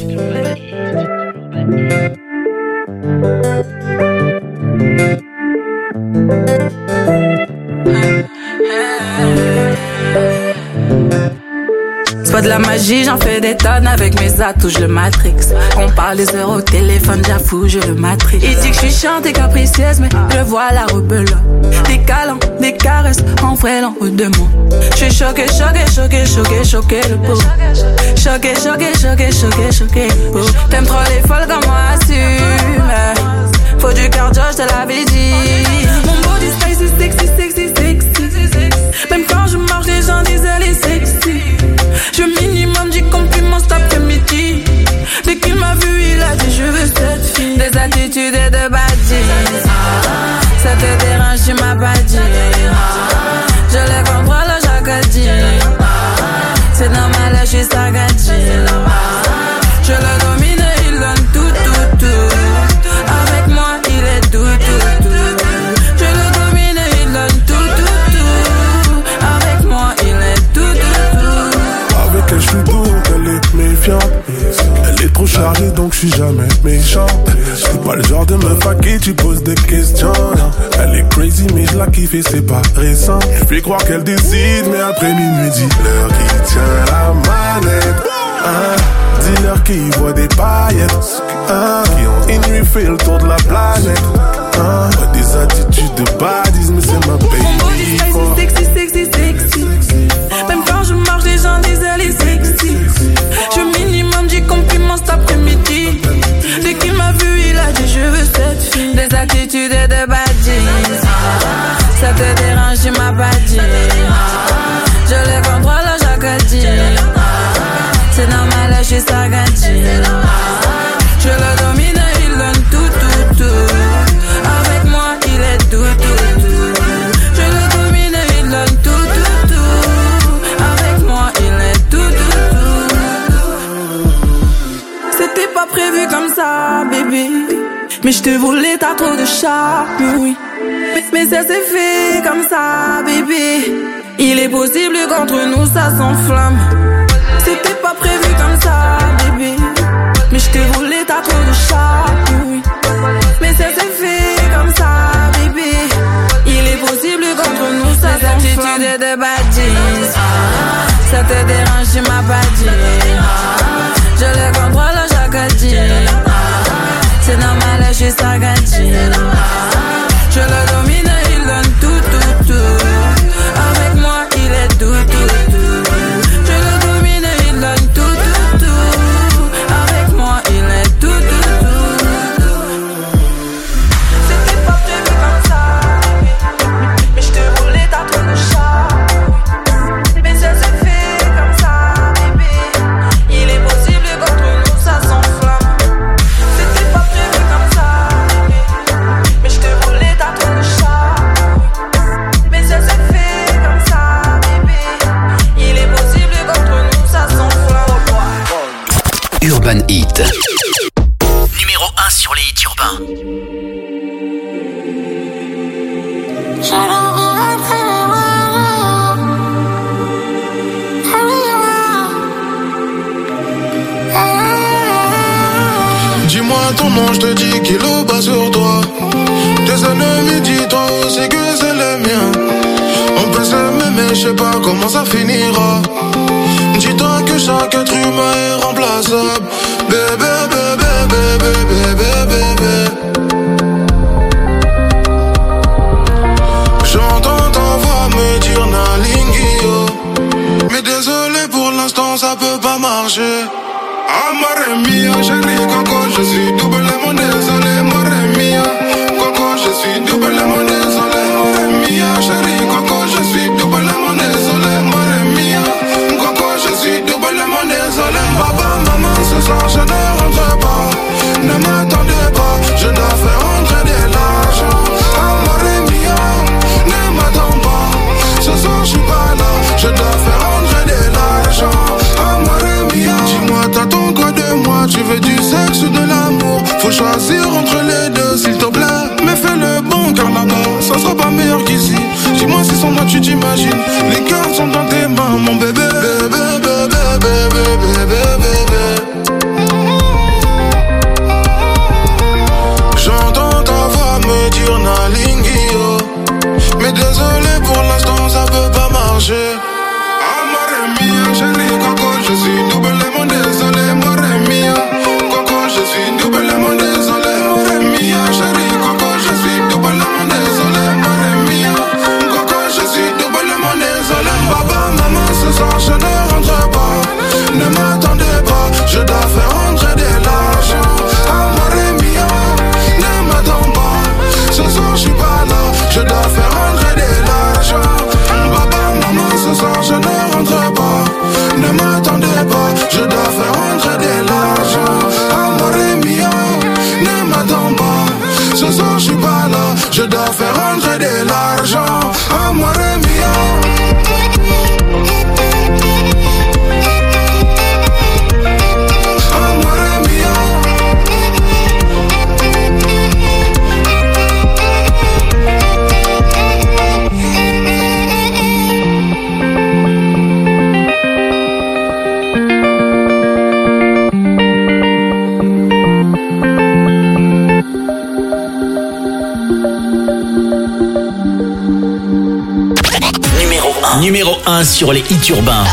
C'est pas de la magie, j'en fais des tonnes avec mes atouts, je le matrix. On parle des heures au téléphone, j'avoue, je le matrix. Il dit que je suis chiante et capricieuse, mais je vois la rebelle. Des câlins, des caresses, en vrai, l'en haut de moi. Je suis choquée, choquée, choquée, choquée, choquée, le pauvre. Choquée, choquée, choquée, choquée, choquée, le pauvre. T'aimes trop les folles comme moi, assume. Faut du cardio, je te l'avais dit. Mon body spicy, sexy, sexy, sexy. Même quand je marche, les gens disent elle est sexy. Je minimum du compliment cet après-midi. Dès qu'il m'a vu, il a dit je veux cette fille. Des attitudes et de badis. Ça te dérange, tu m'as pas dit. Je les contrôle chaque dit. C'est normal, je suis sagadi. Je le domine, il donne tout, tout, tout. Avec moi, il est tout, tout, tout. Je le domine, il donne tout, tout, tout. Avec moi, il est tout, tout, tout.
Avec elle, je suis doux, elle est méfiante. Elle est trop chargée, donc je suis jamais méchant. C'est pas le genre de meuf à qui tu poses des questions. Elle est crazy, mais je la kiffe et c'est pas récent. Je fais croire qu'elle décide, mais après minuit, dis-leur qui tient la manette. Hein? Dis-leur qui voit des paillettes. Hein? Qui ont une nuit fait le tour de la planète. Hein? Pas des attitudes de badis, mais c'est ma baby.
Mon body sexy, sexy, sexy, sexy. Même quand je marche, les gens disent elle est sexy. Je minimum du compliment cet après-midi. Dès qu'il m'a vu, il a dit je veux cette fille. Des attitudes et de badis. Ça te dérange, tu m'as pas dit. Je les contrôle chaque dit. C'est normal, je suis sagadi. Je le domine, il donne tout, tout, tout. Avec moi, il est tout, tout, tout. Je Mais je te voulais, t'as trop de charme, oui. Mais, mais ça s'est fait comme ça, bébé. Il est possible qu'entre nous ça s'enflamme. C'était pas prévu comme ça, bébé. Mais je te voulais, t'as trop de charme, oui. Mais ça s'est fait comme ça, bébé. Il est possible qu'entre nous ça s'enflamme. Les attitudes de badis, ça te dérange, tu m'as pas dit. Je les contrôle chaque dit. C'est normal, je suis sagadi. Je le domine, il donne tout, tout, tout. Avec moi, il est tout, tout, tout. Je le domine, il donne tout, tout, tout. Avec moi, il est tout, tout, tout. C'était pas prévu comme ça, mais je te voulais, t'as trop de charme. Mais ça se fait comme ça, bébé. Il est possible qu'entre nous ça s'enflamme. C'était pas prévu comme ça, bébé. Mais je te voulais, t'as trop de charme. Mais ça se fait comme ça, bébé. Il est possible qu'entre nous ça s'enflamme.
Urban Hit. Numéro un sur les hits urbains.
Dis-moi ton nom, je te dis qu'il est bas sur toi. Tes ennemis, dis-toi aussi que c'est le mien. On peut s'aimer mais je sais pas comment ça finira. Dis-toi que chaque être humain est remplaçable. Bébé, bébé, bébé, bébé, bébé. J'entends ta voix me dire Nalingio. Mais désolé pour l'instant ça peut pas marcher. Amore mia, chérie Coco, je suis doublement désolé. Amore mia, Coco, je suis doublement désolé. Amore mia, chérie Coco, je suis doublement désolé. Amore mia, Coco, je suis doublement désolé. Papa, maman, ce soir je ne rentre pas. Ne m'attendez pas, je dois faire rentrer de l'argent. Amore mia, ne m'attends pas. Ce soir je suis pas là, je dois faire rentrer de l'argent. Amore mia, dis-moi t'attends quoi de moi? Tu veux du sexe ou de l'amour? Faut choisir entre les deux s'il te plaît. Mais fais le bon car là-bas ça sera pas meilleur qu'ici. Dis-moi si sans moi tu t'imagines. Les cœurs sont dans tes mains mon bébé. Bébé, bébé, bébé, bébé, bébé. J'entends ta voix me dire Nalingio. Mais désolé pour l'instant ça peut pas marcher. Amore mia, chérie Coco, je suis doublement désolé. Amore mia, Coco, je suis doublement désolé. Amore mia, chérie Coco, je suis doublement désolé. Amore mia, Coco, je suis doublement désolé. Papa, maman, ce soir je ne rentre pas. Ne m'attendez pas, je dois faire rentrer de l'argent. Amore mia, ne m'attends pas. Ce soir je suis pas là, je dois faire rentrer de l'argent. Papa, maman, ce soir je ne rentre pas. Ne m'attendez pas, je dois faire rentrer de l'argent. Amore mia, ne m'attends pas. Ce soir je suis pas là, je dois faire rentrer de l'argent. Amore mia.
Numéro un sur les hits urbains.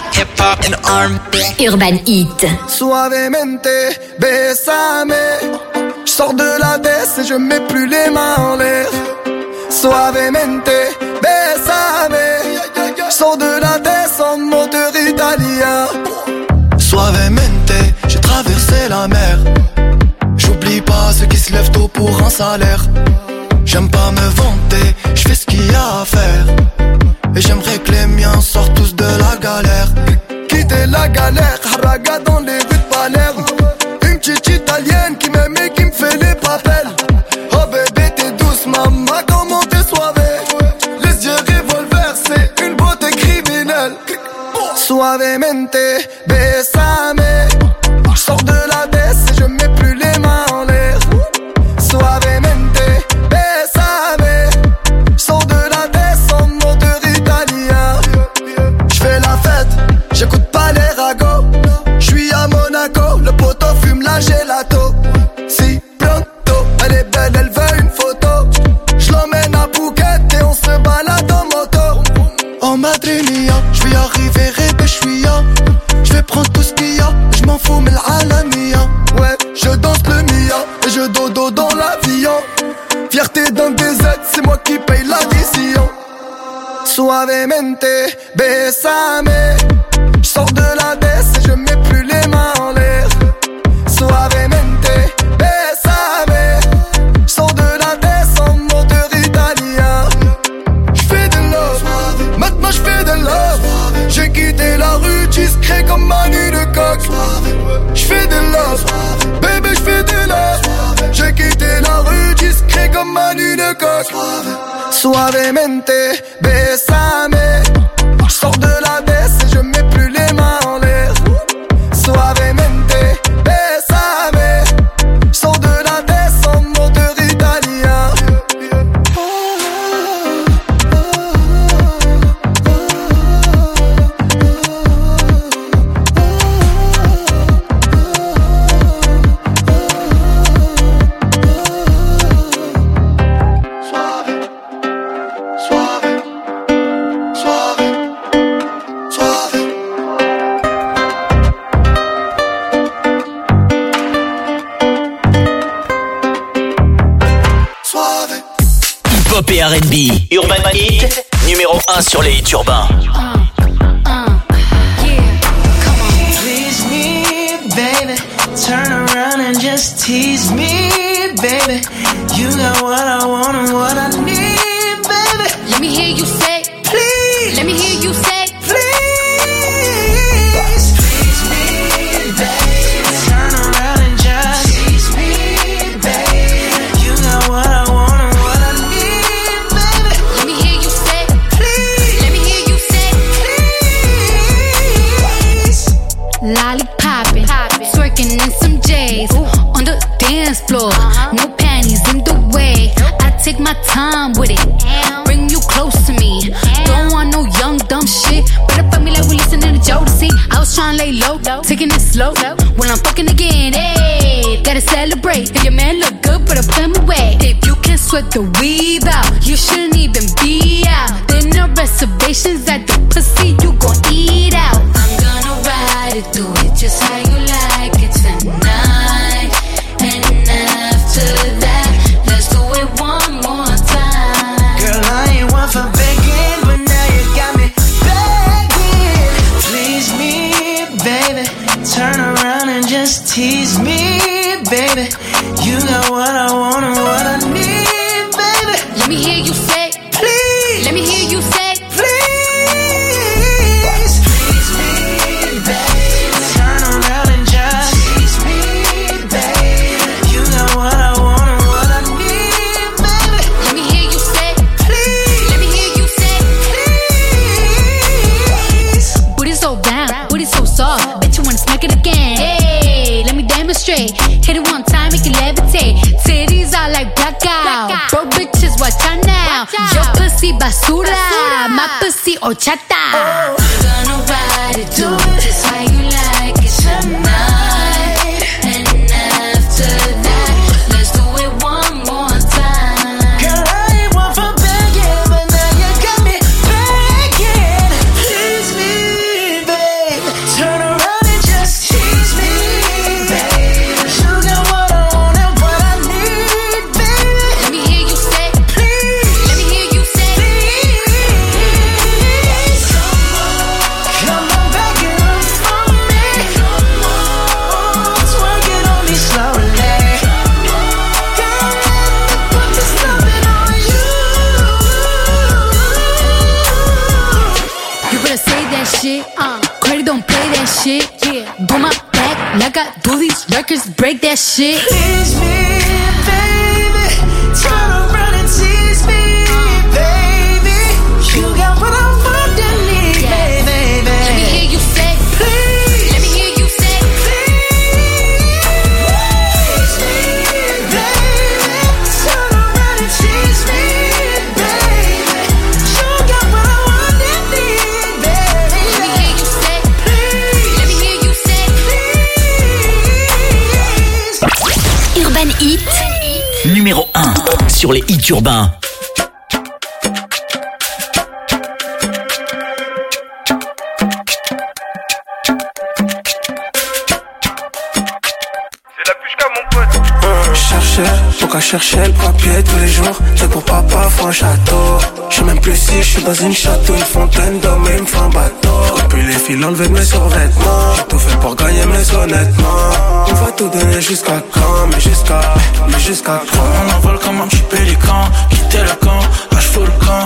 Urban Hit.
Suavemente, besame. Je sors de la baisse et je mets plus les mains en l'air. Suavemente, besame. Je sors de la baisse en moteur italien.
Suavemente, j'ai traversé la mer. J'oublie pas ceux qui se lèvent tôt pour un salaire. J'aime pas me vanter, je fais ce qu'il y a à faire. Et j'aimerais que les miens sortent tous de la galère.
Quitter la galère, haraga dans les rues de Palerme. Une petite italienne qui m'aime et qui me fait les papels. Oh bébé t'es douce maman, comment t'es soivée. Les yeux revolver, c'est une beauté criminelle. Suavemente, besame. Je sors de la baisse et je mets plus les mains en l'air.
coques. J'fais des love, bébé j'fais des love. J'ai quitté la rue discret comme Manu de coque. Suavemente, besame. J'sors de la baisse et je mets plus les mains en l'air. Suavemente, besame. J'sors de la baisse en moteur italien.
Hip-hop et R and B. Urban Hit, numéro un sur les hits urbains.
Please me, baby. Turn around and just tease me, baby. You got what I want and what I need, baby.
Let me hear you say,
please.
Let me hear you say,
please. Please me, baby. Turn around and just tease me, baby. You got what I want and what I need, baby.
Let me hear you say,
please.
Let me hear you say,
please.
Lollipoppin', twerking in some J's on the dance floor. No panties in the way. I take my time with it. Bring you close to me. Don't want no young dumb shit. Better fuck me like we listening to Jodeci. I was trying to lay low, taking it slow. When I'm fucking again, hey, gotta celebrate. If your man look good, better put him away. If you can sweat the weave out, you shouldn't even be out. There no reservations at the pussy, you gon' eat out. I'm gonna ride it, do it just how you like it tonight. And after that, let's do it one more time.
Girl, I ain't one for begging, but now you got me begging. Please me, baby. Turn around and just tease me, baby. You got what I want and what I need, baby.
Let me hear you say,
please.
Let me hear you say,
please. Please me, baby. Turn around and just tease me, baby. You got what I want and what I need, baby.
Let me hear you say,
please.
Let me hear you say,
please.
Booty so round, booty so soft. Bet you wanna smack it again. Hey, let me demonstrate. Hit it one time, make it levitate. Titties are like blackout. Bro, bitches, watch out now. Your pussy basura, my pussy horchata.
Oh.
I'm gonna ride it, do it just how you like it tonight. And after that, let's do it one more time.
Girl, I ain't one for begging, but now you got me begging. Please me, babe. Turn around and just tease me, babe. You got what I want and what I need, baby.
Let me hear you say,
please.
Let me hear you say,
please. Come on, back it up for me. Twerk it on me slowly. Girl, let me put this loving on you.
You better say that shit. Uh, Cardi don't play that shit. Yeah. Do my back like I do these records. Break that shit.
Please me, baby. Turn around and tease me, baby. You got what I want and need,
Yeah.
baby.
Let me hear you say,
Please.
Let me hear you say,
Please me, baby. Turn around and tease me, baby. You got what I want and need, baby.
Let me hear you say,
Please.
Let me hear you say,
Please.
Urban Hit,
Numéro un sur les hits urbains.
Pourquoi chercher le papier tous les jours? C'est pour papa, faut un château. J'sais même plus si j'suis dans une château, une fontaine d'hommes et il me faut un bateau. Depuis les fils enlevés de mes survêtements, j'ai tout fait pour gagner mais honnêtement on va tout donner jusqu'à quand? Mais jusqu'à, mais jusqu'à quand?
On envole comme un petit pélican, quitter le camp, lâche full le camp, traîner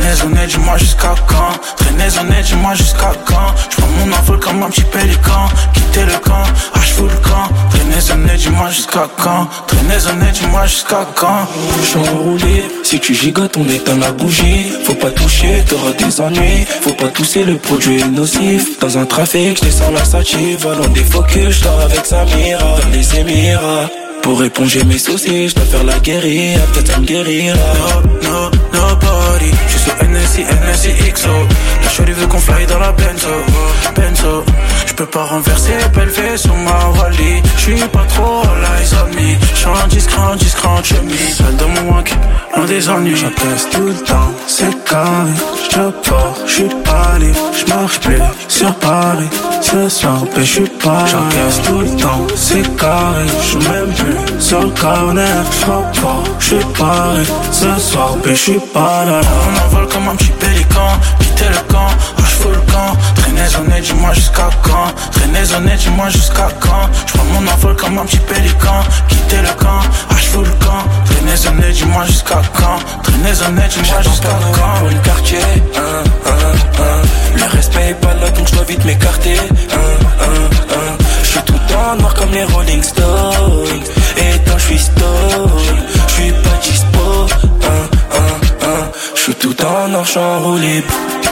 Traînez, dis-moi jusqu'à quand. Traînez, dis-moi jusqu'à quand. J'prends mon envol comme un petit pélican. Quittez le camp, ah j'fous le camp. Traînez, dis-moi jusqu'à quand. Traînez, dis-moi jusqu'à quand.
J'suis enroulé, si tu gigotes on éteint la bougie. Faut pas toucher, t'auras des ennuis. Faut pas tousser, le produit est nocif. Dans un trafic, j'descends la sativa. Dans des focus, j'dors avec Samira. Dans les Émirats, pour éponger mes soucis, j'dois faire la guérilla. Peut-être ça me guérira.
No, no, nobody. J'suis sur N S I, N S I X O. La chérie veut qu'on fly dans la Benzo, Benzo. J'peux pas renverser, belle fée sur ma Wally. J'suis pas trop all eyes on me. J'suis discret, discret en chemise. Seul dans mon wank, loin des ennuis.
J'appelle tout le temps, c'est carré. J'te pars, j'suis pas libre. J'marche plus sur Paris. Ce soir, ben j'suis pas. J'encaisse tout le temps, c'est carré. J'suis même plus sur le corner. J'frappe fort, j'suis paré. Ce soir, ben j'suis pas là.
On envole comme un petit pélican. Quittez le camp, ah j'fous le camp. Traînez, dis-moi jusqu'à quand. Traînez, dis-moi jusqu'à quand. J'prends mon envol comme un petit pélican. Quittez le camp, ah j'fous le camp. Traînez, dis-moi jusqu'à quand. Traînez, dis-moi jusqu'à quand.
Pour le quartier, hein, hein, hein. Le respect est pas là donc j'dois vite m'écarter, hein, hein, hein. J'suis tout en noir comme les Rolling Stones. Et quand j'suis stone, j'suis pas dispo, hein, hein, hein. J'suis tout en noir, j'suis enroulé.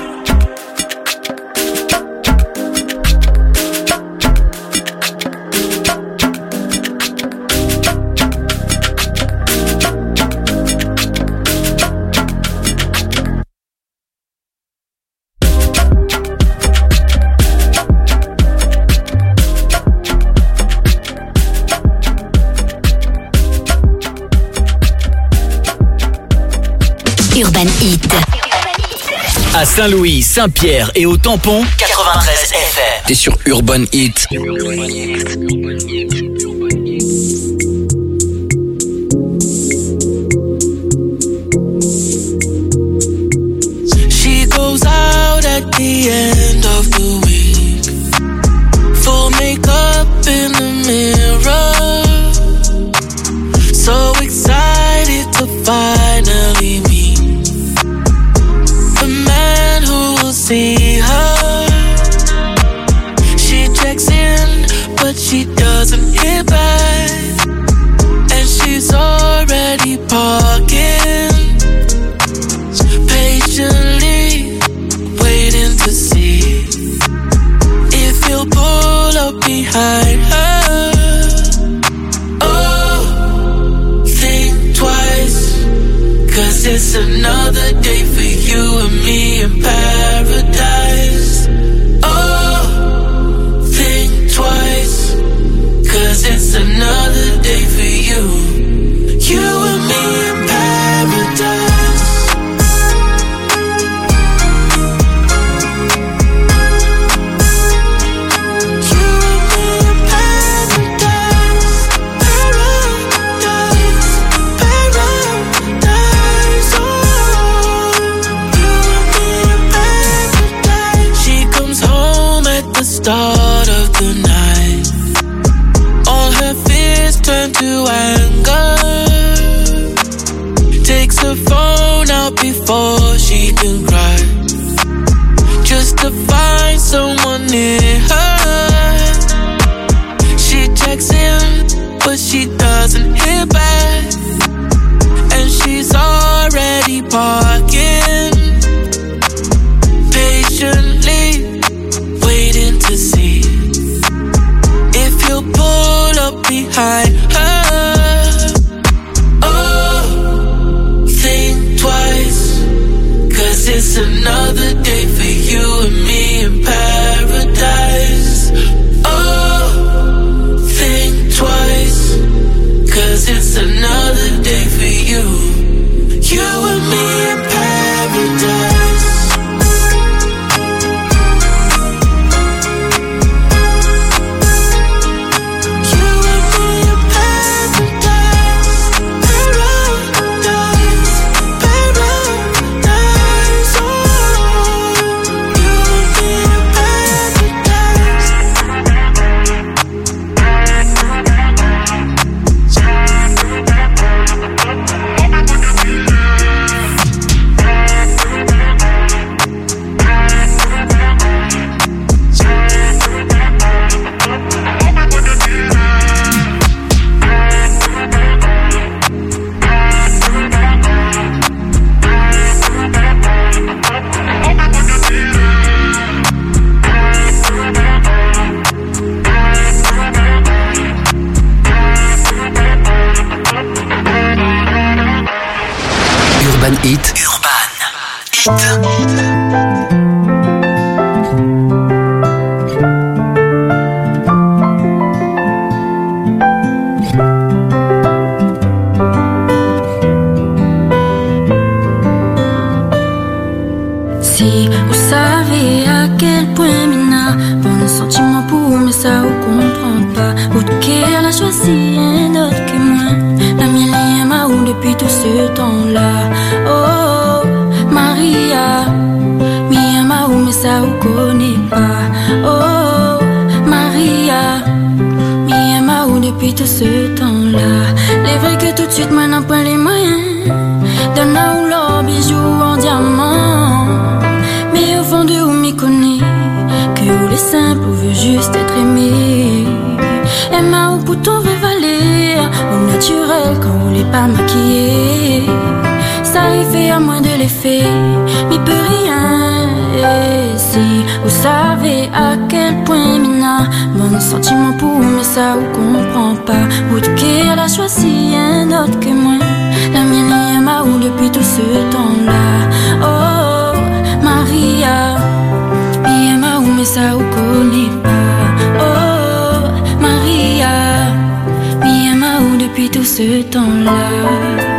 Urban Hit.
À Saint-Louis, Saint-Pierre et au Tampon, quatre-vingt-treize F M.
T'es sur Urban Hit.
She goes out at the end of the week. Full makeup in the mirror. So excited to finally meet the man who will see her. She checks in, but she doesn't hear back. And she's already parking, patiently waiting to see if he'll pull up behind her. Oh, think twice, 'cause it's another day for you and me in paradise. Oh, think twice, 'cause it's another day for you, you and me in paradise. Start of the night, all her fears turn to anger. Takes her phone out before she can cry, just to find someone near her. She checks in, but she doesn't hear back, and she's already parking, patiently waiting to see if he'll pull up behind her. Oh, think twice, 'cause it's another day for you and me in paradise.
Urban Hit. Urban Hit.
Si vous savez à quel point Mina, bon sentiment pour mais ça vous comprend pas. Votre qu'elle a choisi un autre que moi. La mienne m'a ou depuis tout ce temps-là. Oh Maria, Mia m'a ou mais ça vous connaît pas. Oh Maria, Mia m'a ou depuis tout ce temps-là. Les vrais que tout de suite moi n'a pas les moyens. Donne ou l'or bijoux en diamant. Mais au fond de vous m'y connaît que vous les simples vous veut juste être aimé. Et ma ou bouton veut valer au naturel quand vous l'est pas maquillé. Ça y fait à moins de l'effet, mais peut rien. Et si vous savez à quel point Mina, mon sentiment pour mais ça vous comprend pas. Ou qu'elle a choisi un autre que moi. La mienne est ma ou depuis tout ce temps-là. Oh Maria, mi ama ou mais ça vous connaît pas. Oh Maria, mi ama ou depuis tout ce temps-là.